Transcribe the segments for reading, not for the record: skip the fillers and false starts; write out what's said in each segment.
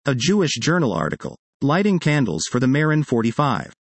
A Jewish Journal article. Lighting candles for the Meron 45.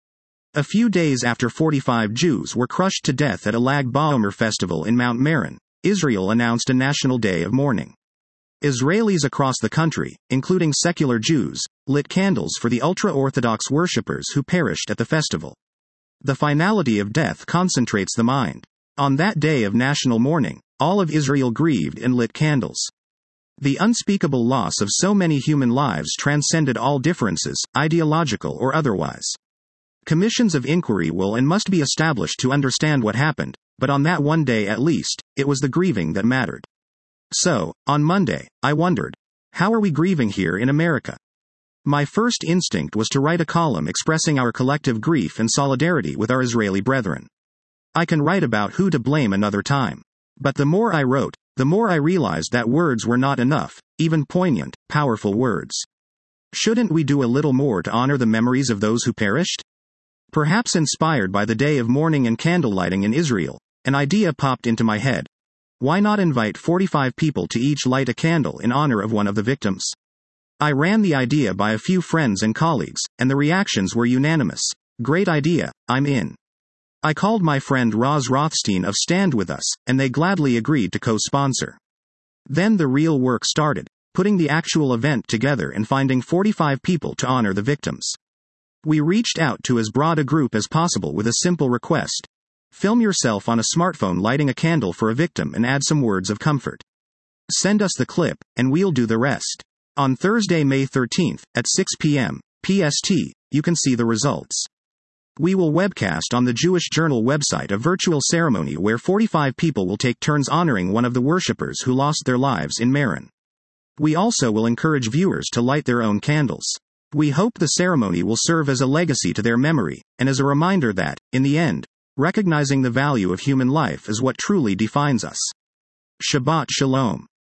A few days after 45 Jews were crushed to death at a Lag BaOmer festival in Mount Meron, Israel announced a national day of mourning. Israelis across the country, including secular Jews, lit candles for the ultra-Orthodox worshippers who perished at the festival. The finality of death concentrates the mind. On that day of national mourning, all of Israel grieved and lit candles. The unspeakable loss of so many human lives transcended all differences, ideological or otherwise. Commissions of inquiry will and must be established to understand what happened, but on that one day at least, it was the grieving that mattered. So, on Monday, I wondered, how are we grieving here in America? My first instinct was to write a column expressing our collective grief and solidarity with our Israeli brethren. I can write about who to blame another time. But the more I wrote, the more I realized that words were not enough, even poignant, powerful words. Shouldn't we do a little more to honor the memories of those who perished? Perhaps inspired by the day of mourning and candle lighting in Israel, an idea popped into my head. Why not invite 45 people to each light a candle in honor of one of the victims? I ran the idea by a few friends and colleagues, and the reactions were unanimous. Great idea, I'm in. I called my friend Roz Rothstein of Stand With Us, and they gladly agreed to co-sponsor. Then the real work started, putting the actual event together and finding 45 people to honor the victims. We reached out to as broad a group as possible with a simple request. Film yourself on a smartphone lighting a candle for a victim and add some words of comfort. Send us the clip, and we'll do the rest. On Thursday, May 13th, at 6 p.m. PST, you can see the results. We will webcast on the Jewish Journal website a virtual ceremony where 45 people will take turns honoring one of the worshippers who lost their lives in Meron. We also will encourage viewers to light their own candles. We hope the ceremony will serve as a legacy to their memory, and as a reminder that, in the end, recognizing the value of human life is what truly defines us. Shabbat Shalom.